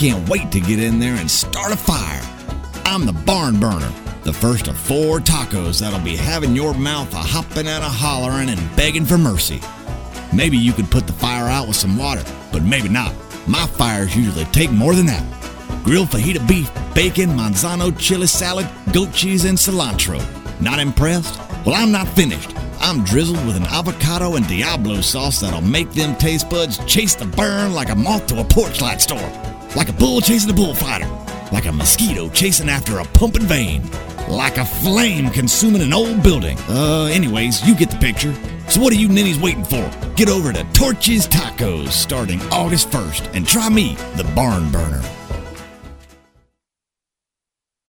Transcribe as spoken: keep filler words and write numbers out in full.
can't wait to get in there and start a fire. I'm the Barn Burner, the first of four tacos that'll be having your mouth a-hopping and a-hollering and begging for mercy. Maybe you could put the fire out with some water, but maybe not. My fires usually take more than that. Grilled fajita beef, bacon, manzano chili salad, goat cheese, and cilantro. Not impressed? Well, I'm not finished. I'm drizzled with an avocado and Diablo sauce that'll make them taste buds chase the burn like a moth to a porch light store. Like a bull chasing a bullfighter. Like a mosquito chasing after a pumping vein. Like a flame consuming an old building. Uh, anyways, you get the picture. So what are you ninnies waiting for? Get over to Torchy's Tacos starting August first and try me, the Barn Burner.